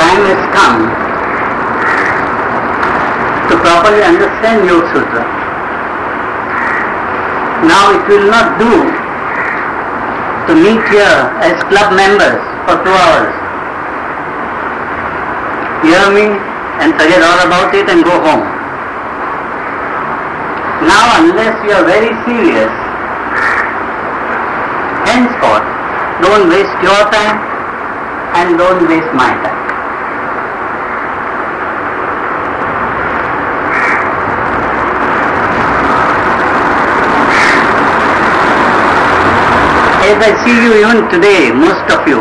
time has come to properly understand Yoga Sutra. Now it will not do to meet here as club members for 2 hours, hear me and forget all about it and go home. Now unless you are very serious, henceforth don't waste your time and don't waste my time. As I see you even today, most of you,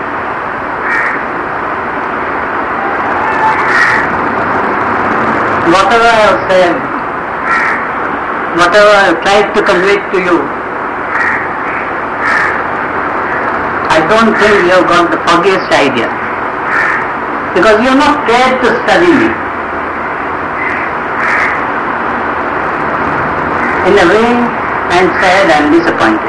whatever I have said, whatever I have tried to convey to you, I don't think you have got the foggiest idea, because you have not cared to study me. In a way, I am sad and disappointed.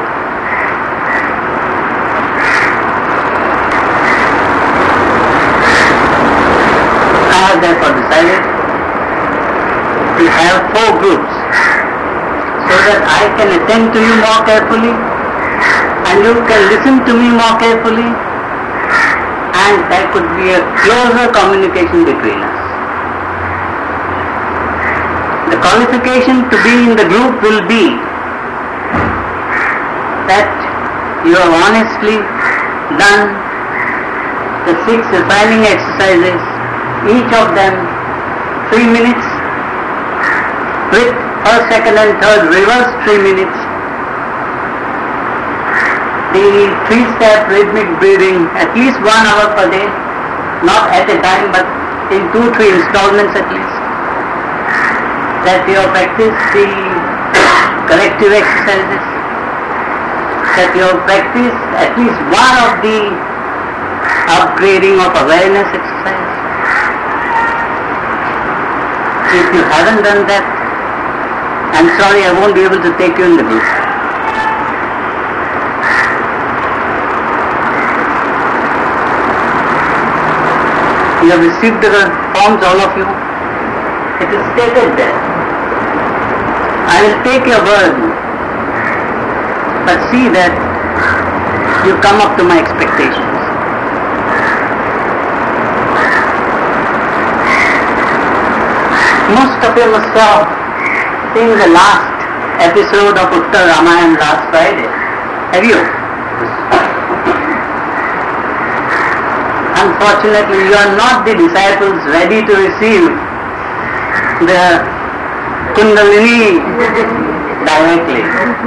I have therefore decided to have 4 groups so that I can attend to you more carefully and you can listen to me more carefully and there could be a closer communication between us. The qualification to be in the group will be that you have honestly done the 6 refining exercises, each of them 3 minutes, with first, second and third reverse 3 minutes. The 3-step rhythmic breathing at least 1 hour per day, not at a time but in 2-3 installments at least. That you have practiced the corrective exercises, that you have practiced at least one of the upgrading of awareness exercise. If you haven't done that, I'm sorry, I won't be able to take you in the group. You have received the forms, all of you. It is stated there. I will take your word, but see that you come up to my expectations. Most of you must have seen the last episode of Uttar Ramayana last Friday. Have you? Unfortunately, you are not the disciples ready to receive the Kundalini directly.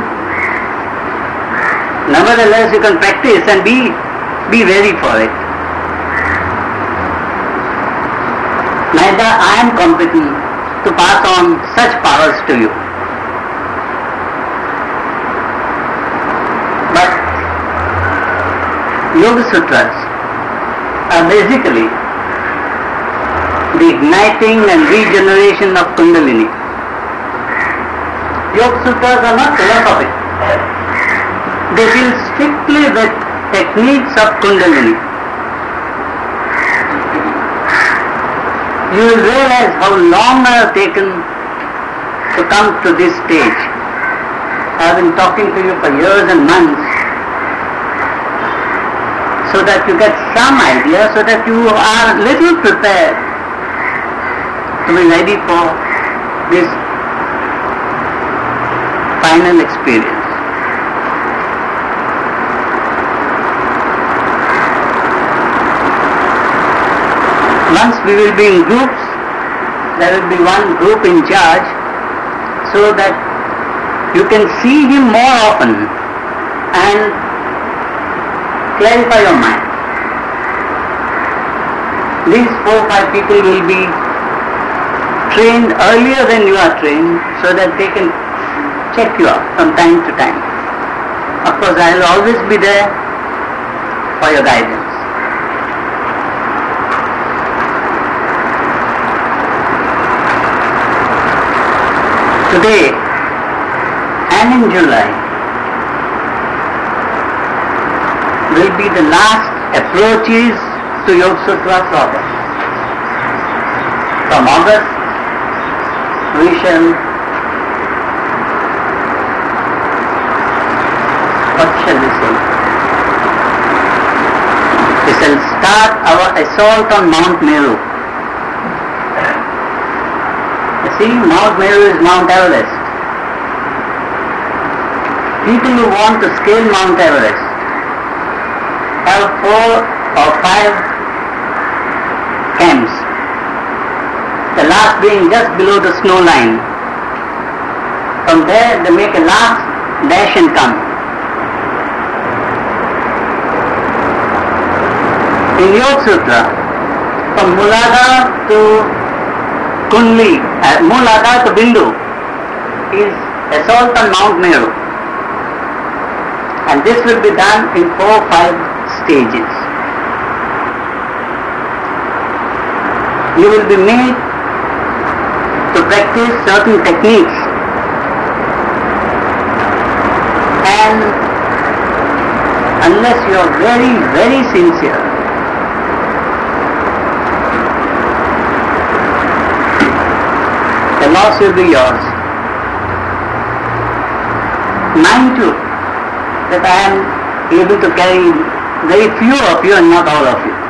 Nevertheless, you can practice and be ready for it. Neither I am competent to pass on such powers to you. But Yoga Sutras are basically the igniting and regeneration of Kundalini. Yoga Sutras are not philosophic. They deal strictly with techniques of Kundalini. You will realize how long I have taken to come to this stage. I have been talking to you for years and months so that you get some idea, so that you are a little prepared to be ready for this final experience. Once we will be in groups, there will be one group in charge so that you can see him more often and clarify your mind. These 4-5 people will be trained earlier than you are trained so that they can check you out from time to time. Of course, I will always be there for your guidance. Today and in July will be the last approaches to Yoga Sutra proper. from August, we shall, what shall we say? We shall start our assault on Mount Meru. You see, Mount Meru is Mount Everest. People who want to scale Mount Everest have 4 or 5 camps. The last being just below the snow line. From there they make a last dash and come. In Yoga Sutra, from Muladhara to Kundli, Muladhara to Bindu is assault on Mount Meru. And this will be done in 4 or 5 stages. You will be made to practice certain techniques, and unless you are very, very sincere, the loss will be yours. Mind you, that I am able to carry very few of you and not all of you.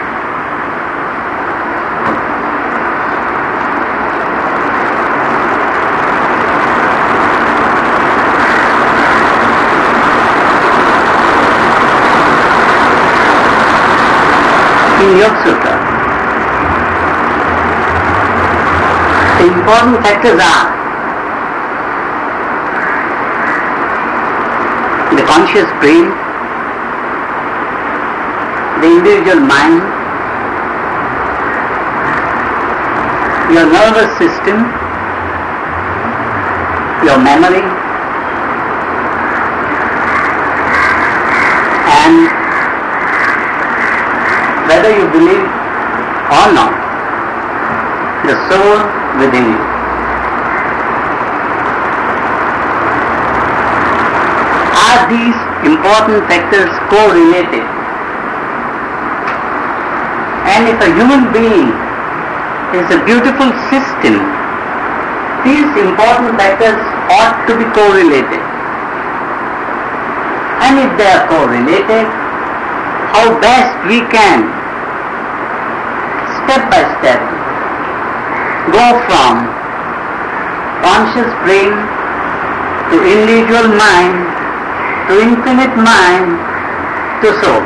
In Yoga Sutra, the important factors are the conscious brain, the individual mind, your nervous system, your memory, and whether you believe or not, the soul within you. Are these important factors correlated? And if a human being is a beautiful system, these important factors ought to be correlated. And if they are correlated, how best we can, step by step, go from conscious brain to individual mind, to infinite mind, to soul.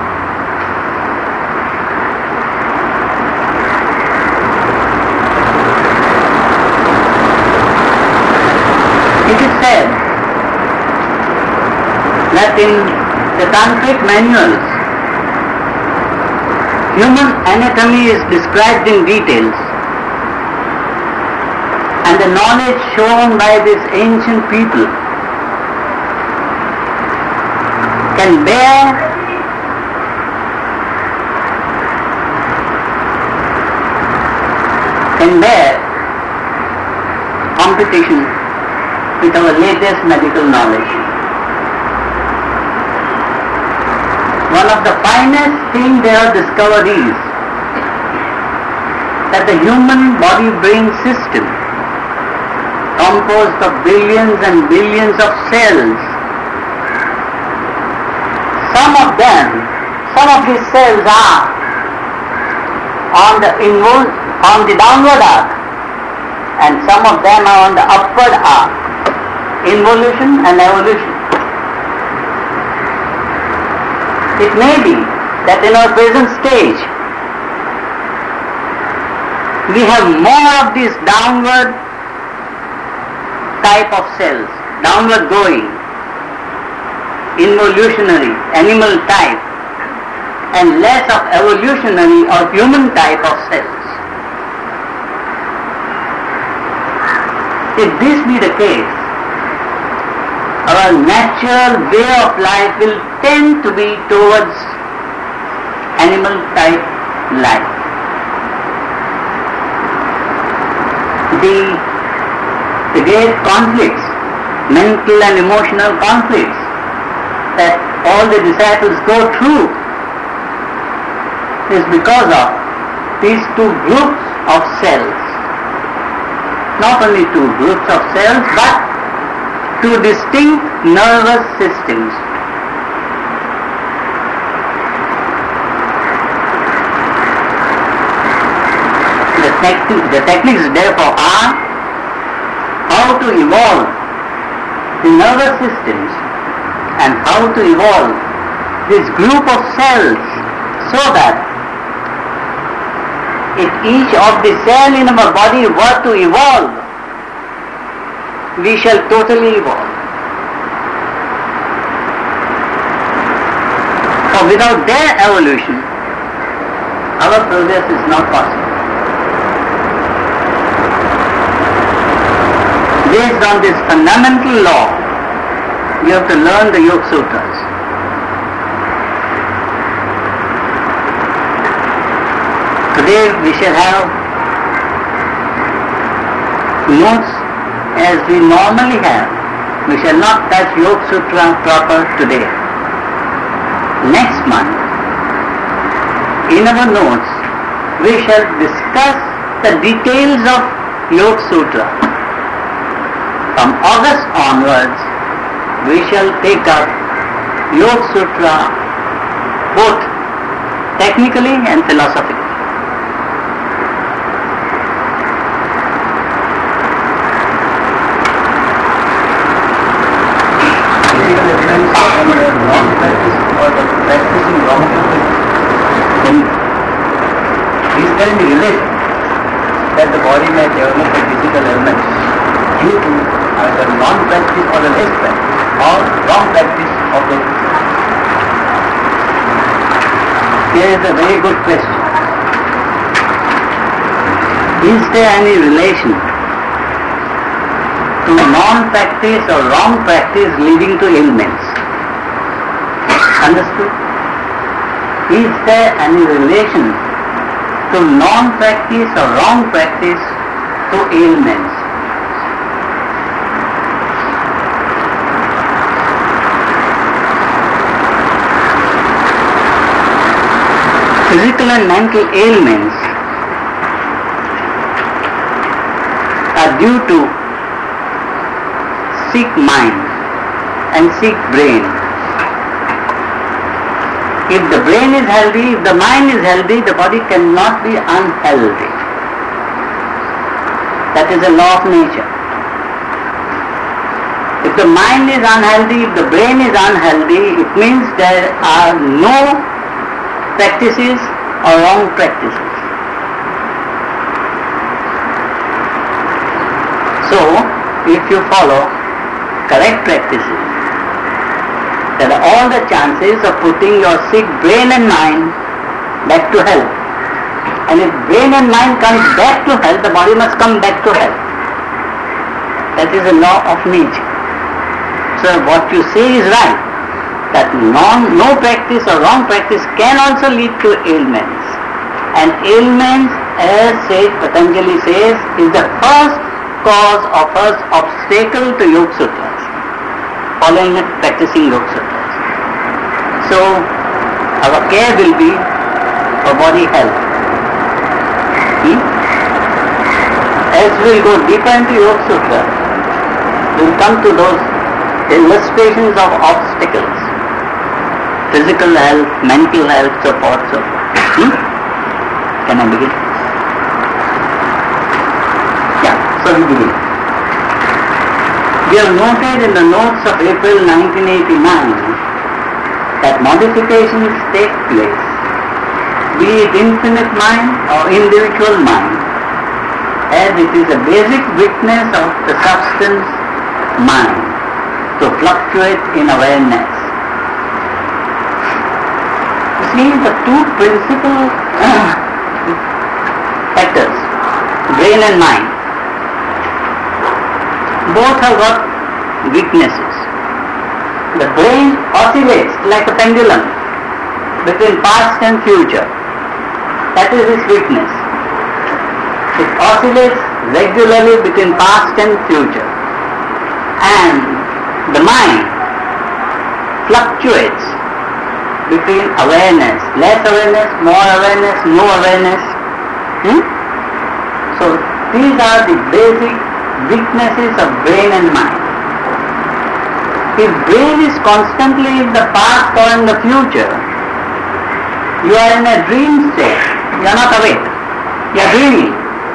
It is said that in the tantric manuals, human anatomy is described in details, and the knowledge shown by these ancient people can bear competition with our latest medical knowledge. One of the finest things they have discovered is that the human body-brain system, composed of billions and billions of cells, some of these cells are on the downward arc, and some of them are on the upward arc, involution and evolution. It may be that in our present stage, we have more of these downward type of cells, downward going, involutionary, animal type, and less of evolutionary or human type of cells. If this be the case, our natural way of life will tend to be towards animal type life. The great conflicts, mental and emotional conflicts that all the disciples go through is because of these two groups of cells. Not only two groups of cells, but two distinct nervous systems. The techniques therefore are how to evolve the nervous systems and how to evolve this group of cells so that if each of the cell in our body were to evolve, we shall totally evolve. For without their evolution, our progress is not possible. Based on this fundamental law, we have to learn the Yoga Sutras. Today we shall have notes as we normally have. We shall not touch Yoga Sutra proper today. Next month, in our notes, we shall discuss the details of Yoga Sutra. From August onwards, we shall take up Yoga Sutra both technically and philosophically. Is there any relation that the body may develop a physical element due to either non-practice or the less practice or wrong practice of the physical? Here is a very good question. Is there any relation to non-practice or wrong practice leading to ailments? Understood? Is there any relation to non-practice or wrong practice to ailments? Physical and mental ailments are due to sick mind and sick brain. If the brain is healthy, if the mind is healthy, the body cannot be unhealthy. That is a law of nature. If the mind is unhealthy, if the brain is unhealthy, it means there are no practices or wrong practices. So, if you follow correct practices, there are all the chances of putting your sick brain and mind back to health. And if brain and mind comes back to health, the body must come back to health. That is a law of nature. So what you say is right, that no practice or wrong practice can also lead to ailments. And ailments, as Patanjali says, is the first cause or first obstacle to Yoga Sutras, following and practicing Yoga Sutras. So, our care will be for body health. As we will go deeper into Yoga Sutra, we will come to those illustrations of obstacles. Physical health, mental health, so forth, so forth. Can I begin? Yeah, so we begin. We have noted in the notes of April 1989 that modifications take place, be it infinite mind or individual mind, as it is a basic weakness of the substance mind to fluctuate in awareness. You see, the two principal factors, brain and mind, both have got weaknesses. The brain oscillates like a pendulum between past and future. That is its weakness. It oscillates regularly between past and future. And the mind fluctuates between awareness, less awareness, more awareness, no awareness. These are the basic weaknesses of brain and mind. If brain is constantly in the past or in the future, you are in a dream state. You are not awake. You are dreaming.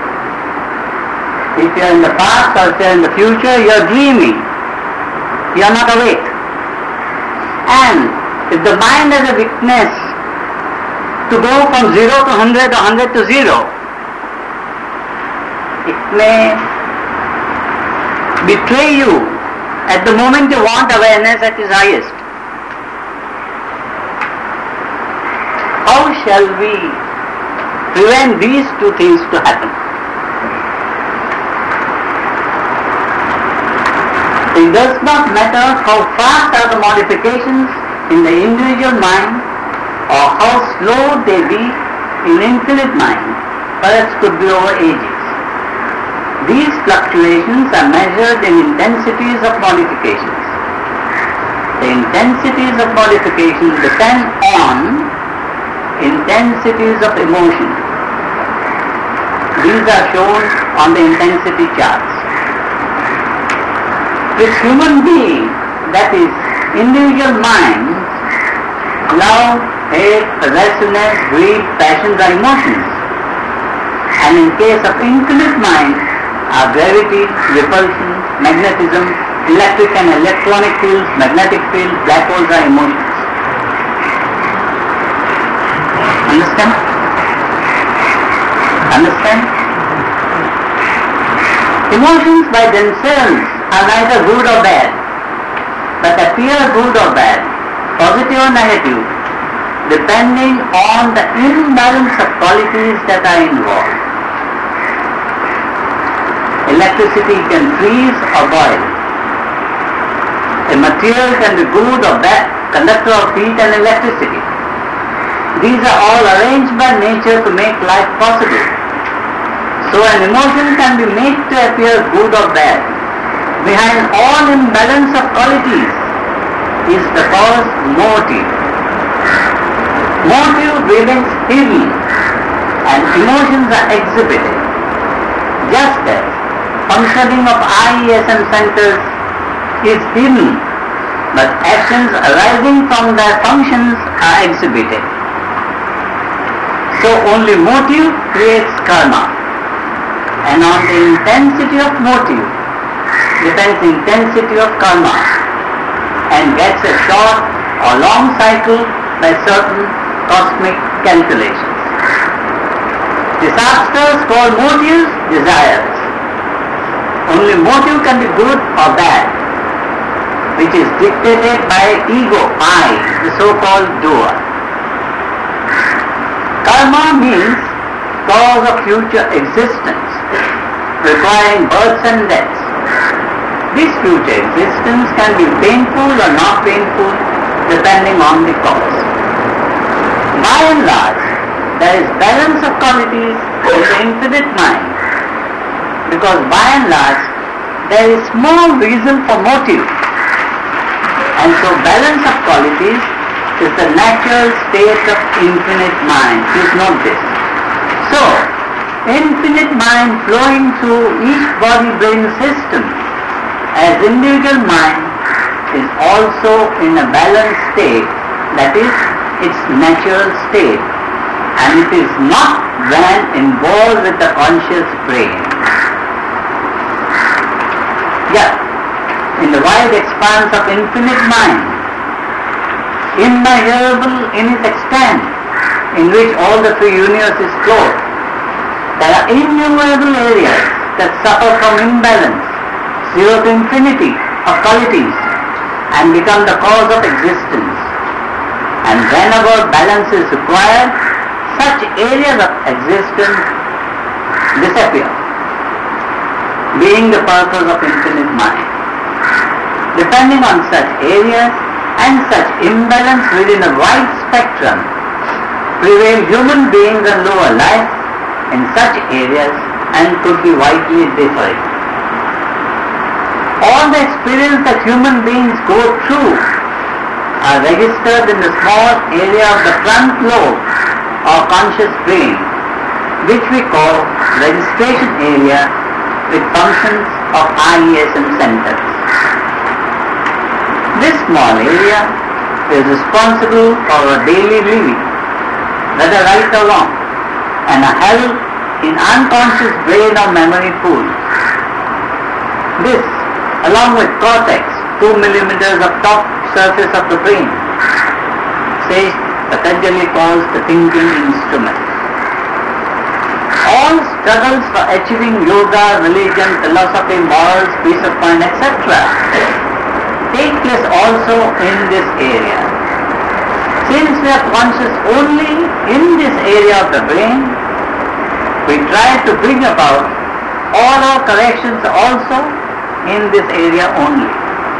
If you are in the past or if you are in the future, you are dreaming. You are not awake. And if the mind has a weakness to go from 0 to 100 or 100 to 0, it may betray you at the moment you want awareness at its highest. How shall we prevent these two things to happen? It does not matter how fast are the modifications in the individual mind or how slow they be in infinite mind, perhaps could be over ages. These fluctuations are measured in intensities of modifications. The intensities of modifications depend on intensities of emotion. These are shown on the intensity charts. With human being, that is, individual minds, love, hate, possessiveness, greed, passions are emotions. And in case of infinite mind, are gravity, repulsion, magnetism, electric and electronic fields, magnetic fields, black holes are emotions. Understand? Understand? Emotions by themselves are neither good or bad, but appear good or bad, positive or negative, depending on the imbalance of qualities that are involved. Electricity can freeze or boil. A material can be good or bad, conductor of heat and electricity. These are all arranged by nature to make life possible. So an emotion can be made to appear good or bad. Behind all imbalance of qualities is the cause motive. Motive remains hidden and emotions are exhibited. Just as functioning of IESM centers is hidden, but actions arising from their functions are exhibited. So only motive creates karma, and on the intensity of motive depends the intensity of karma, and gets a short or long cycle by certain cosmic calculations. Disasters call motives desires. Only motive can be good or bad, which is dictated by ego, I, the so-called doer. Karma means cause of future existence, requiring births and deaths. This future existence can be painful or not painful, depending on the cause. By and large, there is balance of qualities in the infinite mind, because by and large, there is small reason for motive. And so balance of qualities is the natural state of infinite mind. Please note this. So, infinite mind flowing through each body-brain system as individual mind is also in a balanced state, that is, its natural state, and it is not when involved with the conscious brain. Yeah, in the wide expanse of infinite mind, immeasurable in its extent, in which all the free universe is clothed, there are innumerable areas that suffer from imbalance, 0 to infinity of qualities, and become the cause of existence. And whenever balance is required, such areas of existence disappear, being the purpose of infinite mind. Depending on such areas and such imbalance within a wide spectrum, prevail human beings and lower life in such areas and could be widely differing. All the experience that human beings go through are registered in the small area of the front lobe or conscious brain, which we call registration area with functions of IESM centers. This small area is responsible for our daily living, whether right or wrong, and are held in unconscious brain or memory pools. This, along with cortex, 2 millimeters of top surface of the brain, says Patanjali calls the thinking instrument. All struggles for achieving yoga, religion, philosophy, morals, peace of mind, etc. take place also in this area. Since we are conscious only in this area of the brain, we try to bring about all our corrections also in this area only.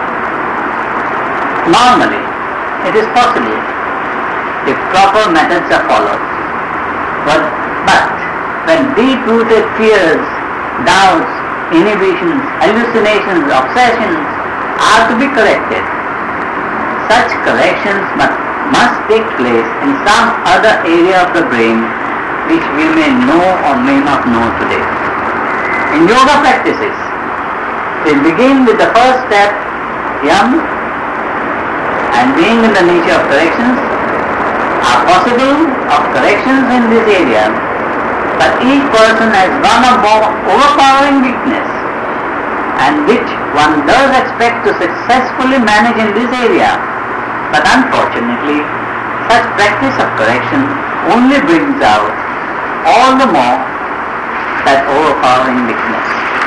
Normally, it is possible if proper methods are followed. But when deep-rooted fears, doubts, inhibitions, hallucinations, obsessions are to be corrected, such corrections must take place in some other area of the brain which we may know or may not know today. In yoga practices, we begin with the first step, yam, and being in the nature of corrections, are possible of corrections in this area, but each person has one or more overpowering weakness, and which one does expect to successfully manage in this area, but unfortunately, such practice of correction only brings out all the more that overpowering weakness.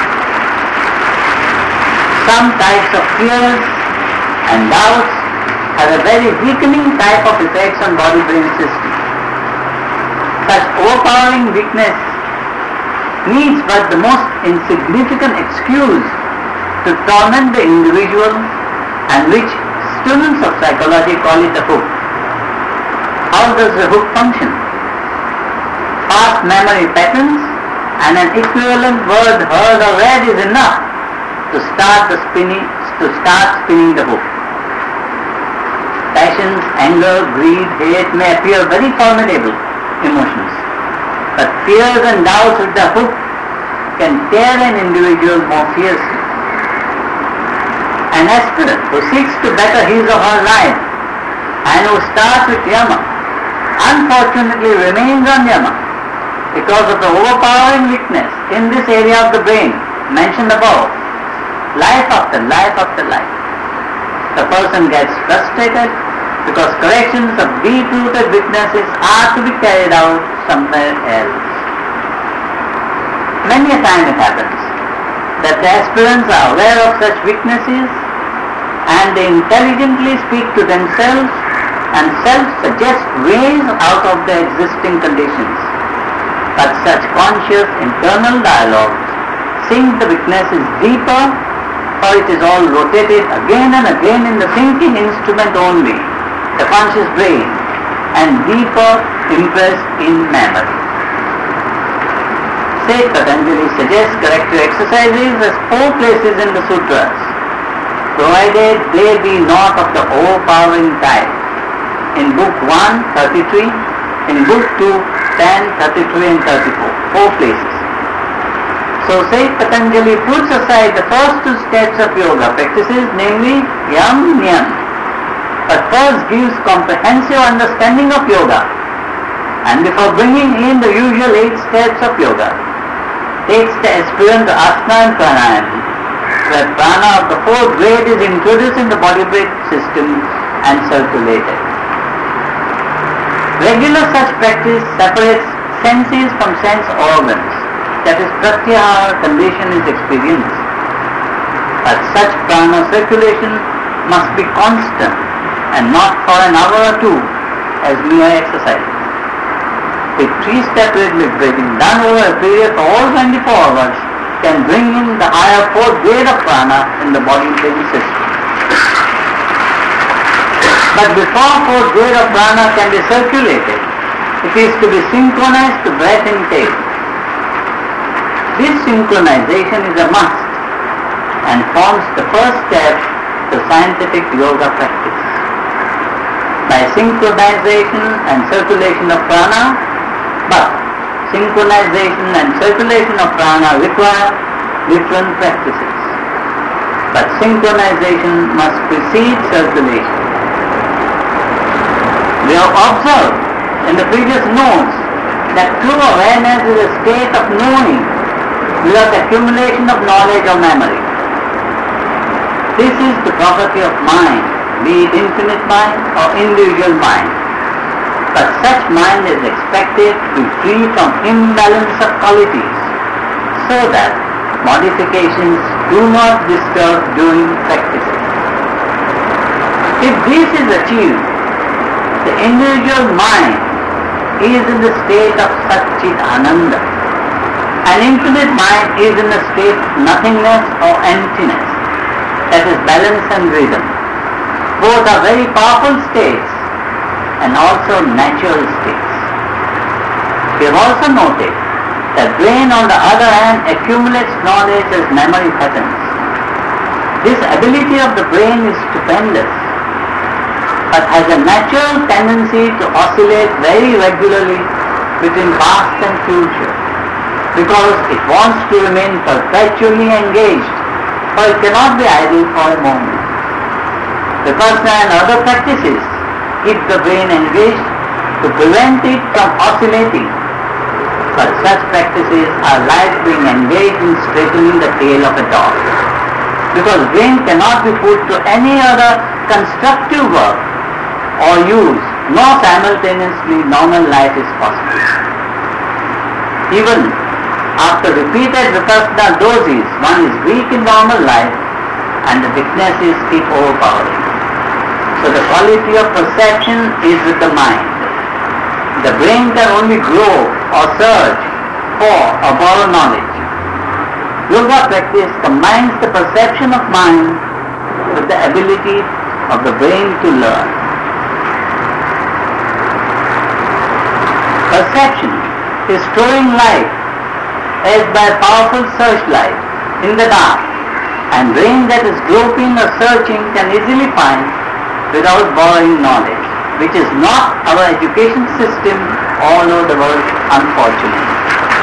Some types of fears and doubts have a very weakening type of effects on body-brain system. Such overpowering weakness needs but the most insignificant excuse to torment the individual, and which students of psychology call it a hook. How does the hook function? Past memory patterns and an equivalent word heard or read is enough to start spinning the hook. Passions, anger, greed, hate may appear very formidable emotions, but fears and doubts with the hook can tear an individual more fiercely. An aspirant who seeks to better his or her life and who starts with yama unfortunately remains on yama because of the overpowering weakness in this area of the brain mentioned above, life after life after life. The person gets frustrated because corrections of deep-rooted weaknesses are to be carried out somewhere else. Many a time it happens that the aspirants are aware of such weaknesses and they intelligently speak to themselves and self-suggest ways out of the existing conditions. But such conscious internal dialogue sink the weaknesses deeper, for it is all rotated again and again in the thinking instrument only, the conscious brain, and deeper impressed in memory. Saint Patanjali suggests corrective exercises as 4 places in the sutras, provided they be not of the overpowering type. In book 1, 33, in book 2, 10, 33 and 34, 4 places. So Saint Patanjali puts aside the first 2 steps of yoga practices, namely yam, niyam, but first gives comprehensive understanding of yoga, and before bringing in the usual 8 steps of yoga, takes the aspirant to asana and pranayama, where prana of the 4th grade is introduced in the body-brain system and circulated. Regular such practice separates senses from sense organs, that is pratyahara condition is experienced. But such prana circulation must be constant and not for an hour or 2 as mere exercise. With 3-step rhythmic breathing done over a period of all 24 hours can bring in the higher 4th grade of prana in the body-brain system. But before 4th grade of prana can be circulated, it is to be synchronized to breath intake. This synchronization is a must and forms the first step to scientific yoga practice. By synchronization and circulation of prana, but synchronization and circulation of prana require different practices. But synchronization must precede circulation. We have observed in the previous notes that true awareness is a state of knowing without accumulation of knowledge or memory. This is the property of mind, be it infinite mind or individual mind. But such mind is expected to be free from imbalance of qualities, so that modifications do not disturb during practices. If this is achieved, the individual mind is in the state of Satchit Ananda. An infinite mind is in a state of nothingness or emptiness, that is balance and rhythm. Both are very powerful states and also natural states. We have also noted that brain on the other hand accumulates knowledge as memory patterns. This ability of the brain is stupendous, but has a natural tendency to oscillate very regularly between past and future, because it wants to remain perpetually engaged, for it cannot be idle for a moment. Vipassana and other practices keep the brain engaged to prevent it from oscillating, but such practices are like being engaged in straightening the tail of a dog, because brain cannot be put to any other constructive work or use, nor simultaneously normal life is possible. Even after repeated Vipassana doses, one is weak in normal life and the weaknesses keep overpowering. So the quality of perception is with the mind. The brain can only grow or search for or borrow knowledge. Yoga practice combines the perception of mind with the ability of the brain to learn. Perception is storing light as by a powerful searchlight in the dark, and brain that is groping or searching can easily find without borrowing knowledge, which is not our education system all over the world, unfortunately.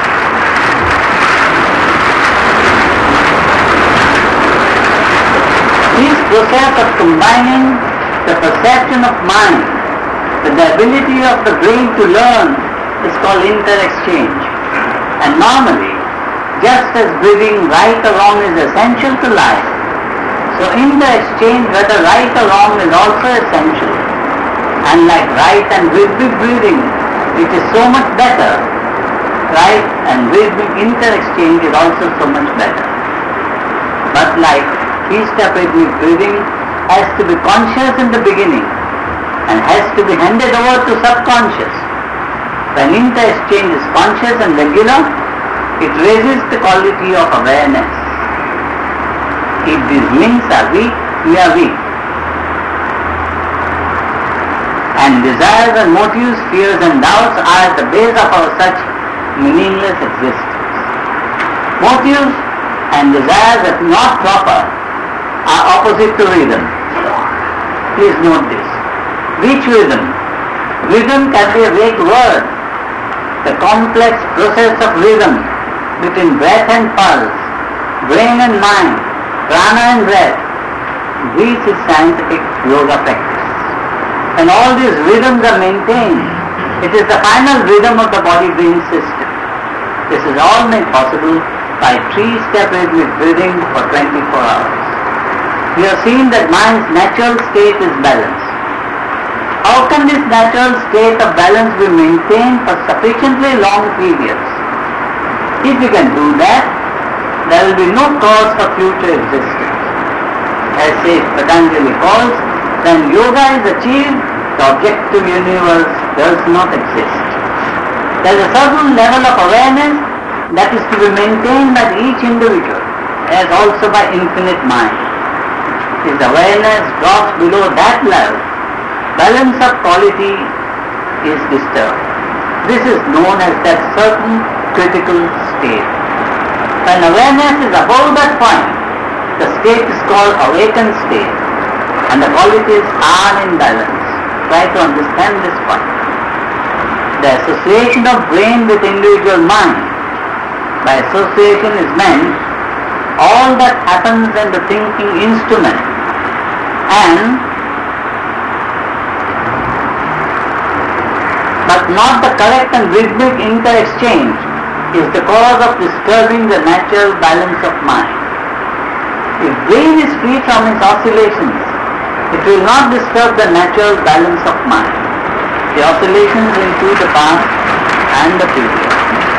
This process of combining the perception of mind with the ability of the brain to learn is called inter-exchange. And normally, just as breathing right or wrong is essential to life, so inter-exchange, whether right or wrong, is also essential. And like right and rhythmic breathing, which is so much better, right and rhythmic inter-exchange is also so much better. But like three-step rhythmic breathing has to be conscious in the beginning and has to be handed over to subconscious. When inter-exchange is conscious and regular, it raises the quality of awareness. If these links are weak, we are weak. And desires and motives, fears and doubts are at the base of our such meaningless existence. Motives and desires that are not proper are opposite to rhythm. Please note this. Which rhythm? Rhythm can be a vague word. The complex process of rhythm between breath and pulse, brain and mind, prana and breath, this is scientific yoga practice. And all these rhythms are maintained. It is the final rhythm of the body-brain system. This is all made possible by three-step rhythmic breathing for 24 hours. We have seen that mind's natural state is balance. How can this natural state of balance be maintained for sufficiently long periods? If we can do that, there will be no cause for future existence. As says Patanjali calls, when yoga is achieved, the objective universe does not exist. There is a certain level of awareness that is to be maintained by each individual, as also by infinite mind. If the awareness drops below that level, balance of quality is disturbed. This is known as that certain critical state. When awareness is above that point, the state is called awakened state, and the qualities are in balance. Try to understand this point. the association of brain with individual mind. By association is meant all that happens in the thinking instrument, and but not the correct and rhythmic inter-exchange is the cause of disturbing the natural balance of mind. If brain is free from its oscillations, it will not disturb the natural balance of mind. The oscillations include the past and the future.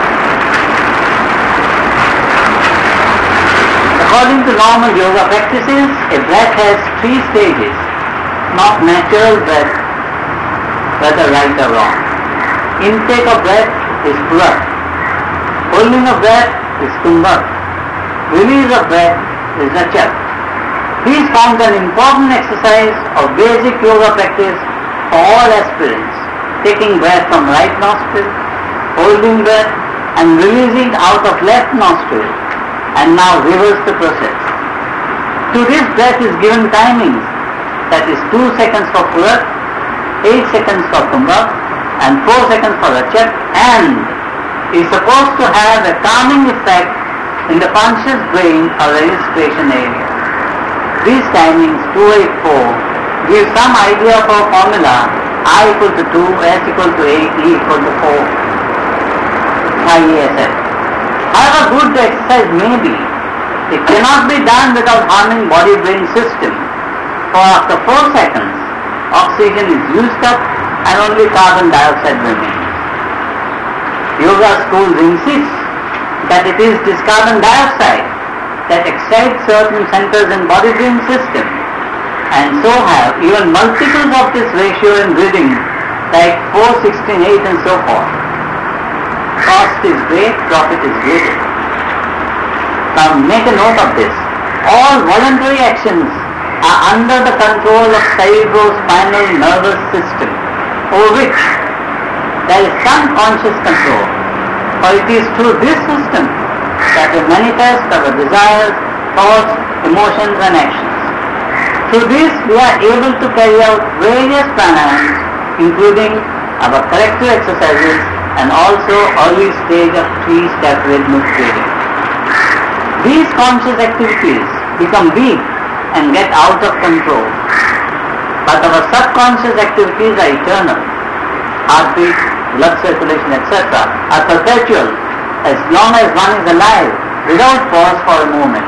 According to normal yoga practices, a breath has 3 stages, not natural breath, whether right or wrong. Intake of breath is purah. Holding of breath is kumbhak. Release of breath is nachat. These form an important exercise of basic yoga practice for all aspirants. Taking breath from right nostril, holding breath and releasing out of left nostril, and now reverse the process. To this breath is given timings, that is 2 seconds for purah, 8 seconds for kumbhak and 4 seconds for nachat, and is supposed to have a calming effect in the conscious brain or registration area. These timings 2, 8, 4 give some idea of our formula I equal to 2, S equal to 8, E equal to 4, IESF. However good the exercise may be, it cannot be done without harming body-brain system, for after 4 seconds oxygen is used up and only carbon dioxide remains. Yoga schools insist that it is this carbon dioxide that excites certain centers in body-brain system, and so have even multiples of this ratio in breathing, like 4, 16, 8 and so forth. Cost is great, profit is greater. Now make a note of this. All voluntary actions are under the control of cerebrospinal nervous system, over which there is some conscious control, for it is through this system that we manifest our desires, thoughts, emotions and actions. Through this we are able to carry out various pranayams, including our corrective exercises and also early stage of 3-step rhythmic breathing. These conscious activities become weak and get out of control, but our subconscious activities are eternal. Heartbeat, blood circulation, etc. are perpetual as long as one is alive, without pause for a moment.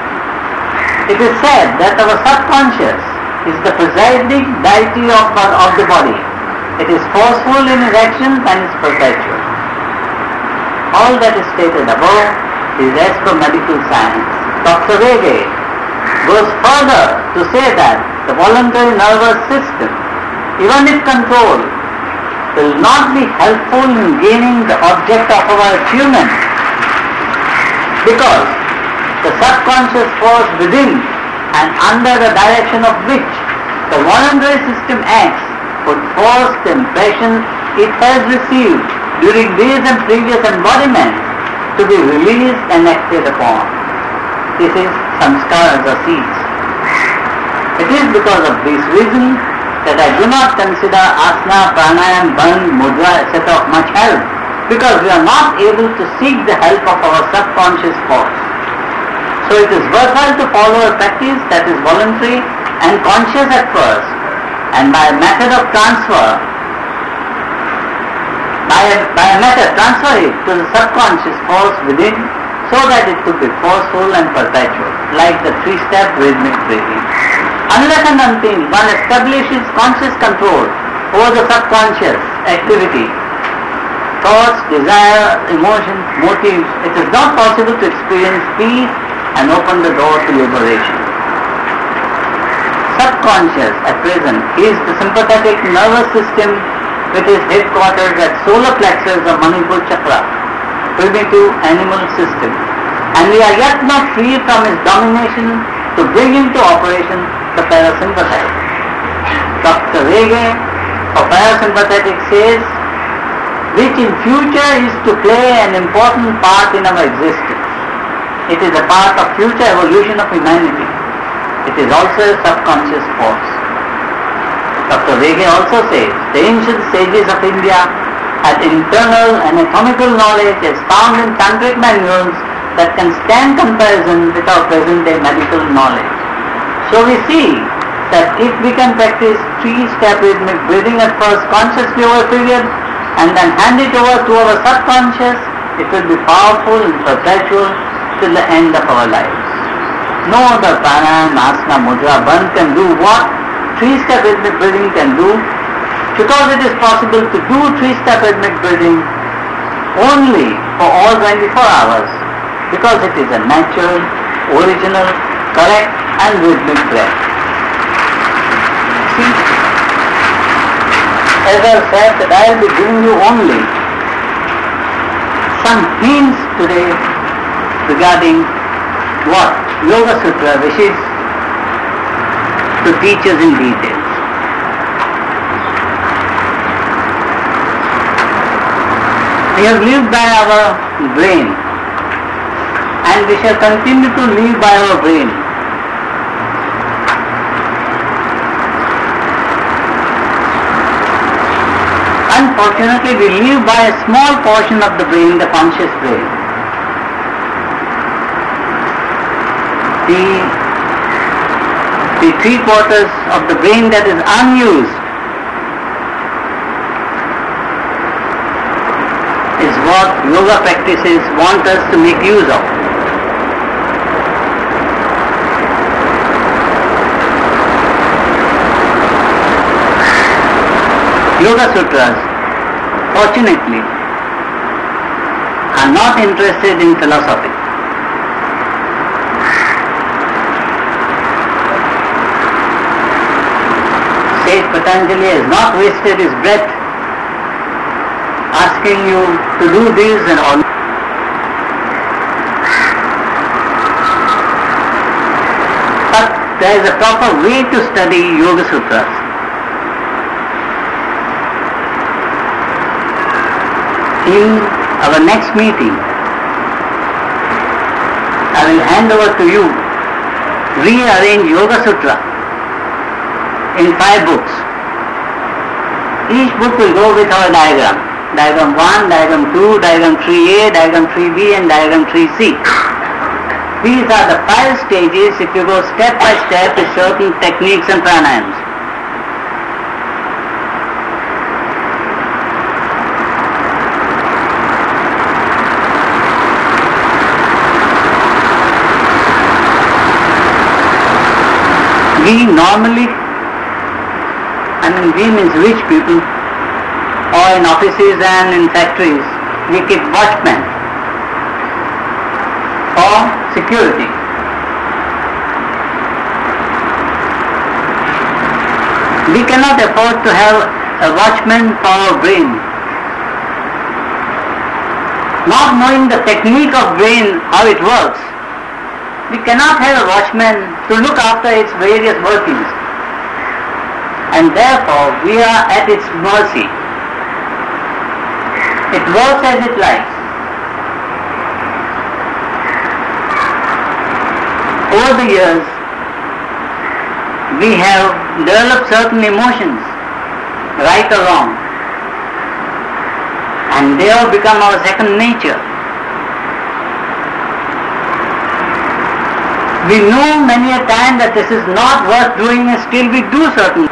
It is said that our subconscious is the presiding deity of the body. It is forceful in its actions and is perpetual. All that is stated above is as per medical science. Dr. Vege goes further to say that the voluntary nervous system, even if controlled, will not be helpful in gaining the object of our achievement, because the subconscious force within and under the direction of which the voluntary system acts would force the impressions it has received during these and previous embodiments to be released and acted upon. This is samskaras or seeds. It is because of this reason that I do not consider asana, pranayam, bandh, mudra, etc. of much help, because we are not able to seek the help of our subconscious force. So it is worthwhile to follow a practice that is voluntary and conscious at first, and by a method of transfer, transfer it to the subconscious force within, so that it could be forceful and perpetual, like the 3-step rhythmic breathing. Unless and until one establishes conscious control over the subconscious activity, thoughts, desire, emotions, motives, it is not possible to experience peace and open the door to liberation. Subconscious at present is the sympathetic nervous system with its headquarters at solar plexus of Manipur chakra, primitive animal system, and we are yet not free from its domination to bring into operation the parasympathetic. Dr. Vege for parasympathetic says, which in future is to play an important part in our existence. It is a part of future evolution of humanity. It is also a subconscious force. Dr. Vege also says, the ancient sages of India has internal anatomical knowledge as found in tantric manuals that can stand comparison with our present day medical knowledge. So we see that if we can practice 3-step rhythmic breathing at first consciously over a period and then hand it over to our subconscious, it will be powerful and perpetual till the end of our lives. No other pranayama, asana, mudra, bandh can do what 3-step rhythmic breathing can do, because it is possible to do 3-step rhythmic breathing only for all 24 hours, because it is a natural, original, correct and rhythmic breath. See, as I said that I will be giving you only some hints today regarding what Yoga Sutra wishes to teach us in detail. We have lived by our brain and we shall continue to live by our brain. Unfortunately, we live by a small portion of the brain, the conscious brain. The 3/4 of the brain that is unused is what yoga practices want us to make use of. Yoga Sutras, fortunately, are not interested in philosophy. Sage Patanjali has not wasted his breath asking you to do this and all. But there is a proper way to study Yoga Sutras. In our next meeting, I will hand over to you rearrange Yoga Sutra in 5 books. Each book will go with our diagram. Diagram 1, diagram 2, diagram 3A, diagram 3B and diagram 3C. These are the 5 stages if you go step by step with certain techniques and pranayams. We normally, we means rich people, or in offices and in factories, we keep watchmen for security. We cannot afford to have a watchman for our brain. Not knowing the technique of brain, how it works, we cannot have a watchman to look after its various workings. And therefore, we are at its mercy. It works as it likes. Over the years, we have developed certain emotions, right or wrong, and they have become our second nature. We know many a time that this is not worth doing and still we do certain.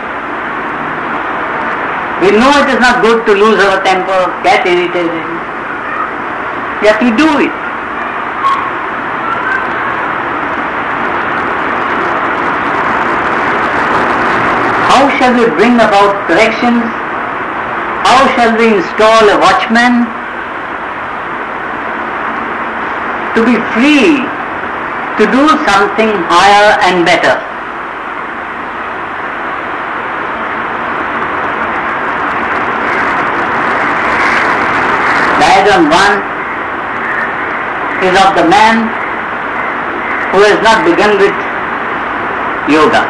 We know it is not good to lose our temper, get irritated. Yet we do it. How shall we bring about corrections? How shall we install a watchman to be free to do something higher and better? Diagram 1 is of the man who has not begun with yoga.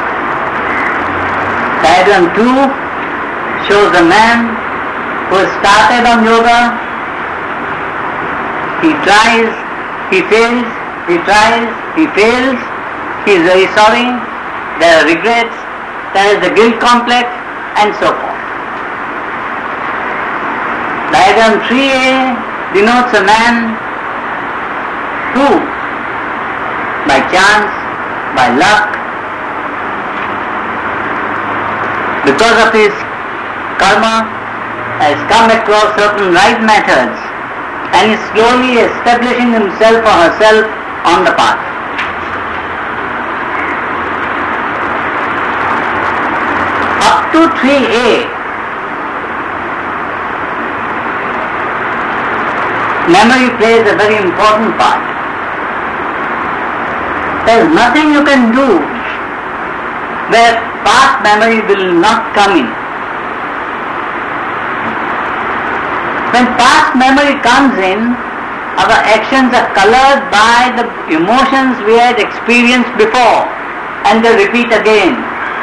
Diagram 2 shows the man who has started on yoga. He tries, he fails, he tries, he fails, he is very sorry, there are regrets, there is the guilt complex and so forth. Diagram 3A denotes a man who, by chance, by luck, because of his karma, has come across certain right methods and is slowly establishing himself or herself on the path. Up to 3A, memory plays a very important part. There is nothing you can do where past memory will not come in. When past memory comes in, our actions are colored by the emotions we had experienced before, and they repeat again.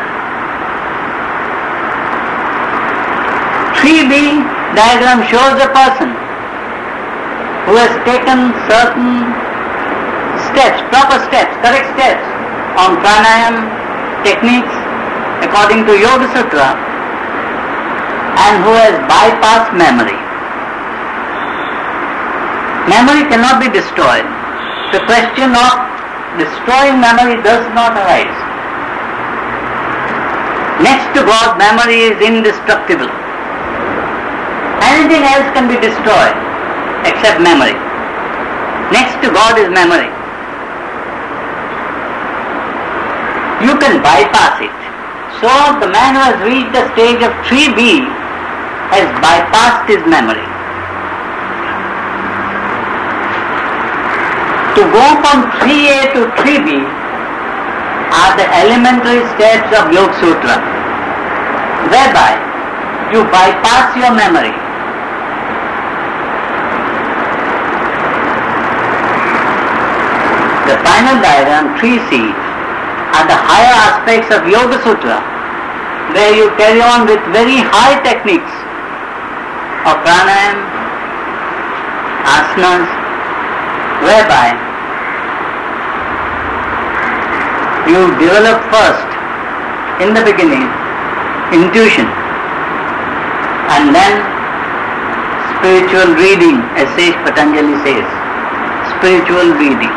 3B diagram shows a person who has taken certain steps, proper steps, correct steps on pranayam techniques according to Yoga Sutra, and who has bypassed memory. Memory cannot be destroyed. The question of destroying memory does not arise. Next to God, memory is indestructible. Anything else can be destroyed except memory. Next to God is memory. You can bypass it. So the man who has reached the stage of 3B has bypassed his memory. To go from 3A to 3B are the elementary steps of Yoga Sutra, whereby you bypass your memory. The final diagram, 3C, are the higher aspects of Yoga Sutra, where you carry on with very high techniques of pranayam, asanas, whereby you develop first, in the beginning, intuition, and then spiritual reading, as Sage Patanjali says, spiritual reading.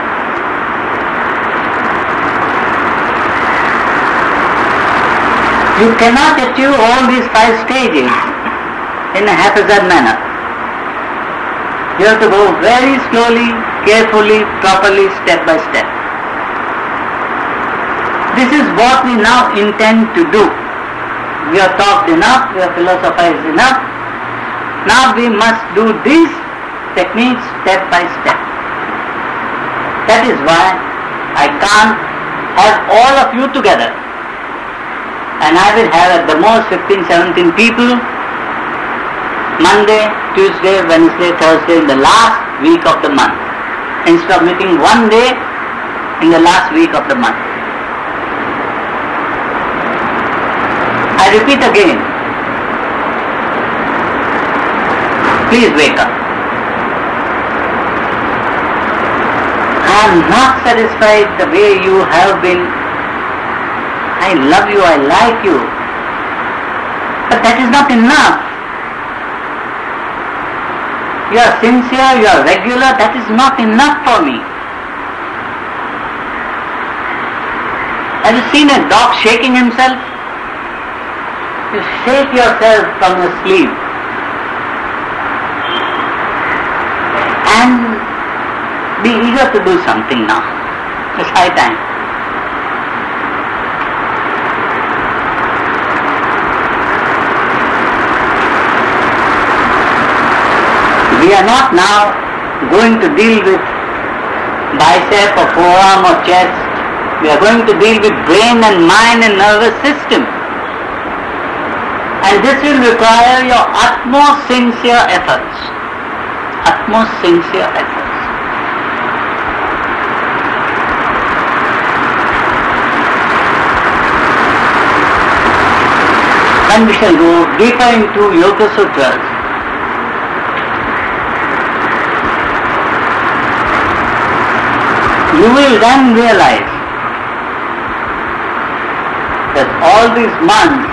You cannot achieve all these 5 stages in a haphazard manner. You have to go very slowly, carefully, properly, step by step. This is what we now intend to do. We have talked enough, we have philosophized enough. Now we must do these techniques step by step. That is why I can't have all of you together. And I will have at the most 15, 17 people, Monday, Tuesday, Wednesday, Thursday, in the last week of the month, instead of meeting one day in the last week of the month. I repeat again, please wake up. I am not satisfied the way you have been. I love you, I like you. But that is not enough. You are sincere, you are regular, that is not enough for me. Have you seen a dog shaking himself? You shake yourself from your sleep and be eager to do something now. It's high time. We are not now going to deal with bicep or forearm or chest. We are going to deal with brain and mind and nervous system. And this will require your utmost sincere efforts. Utmost sincere efforts. When we shall go deeper into Yoga Sutras, you will then realize that all these months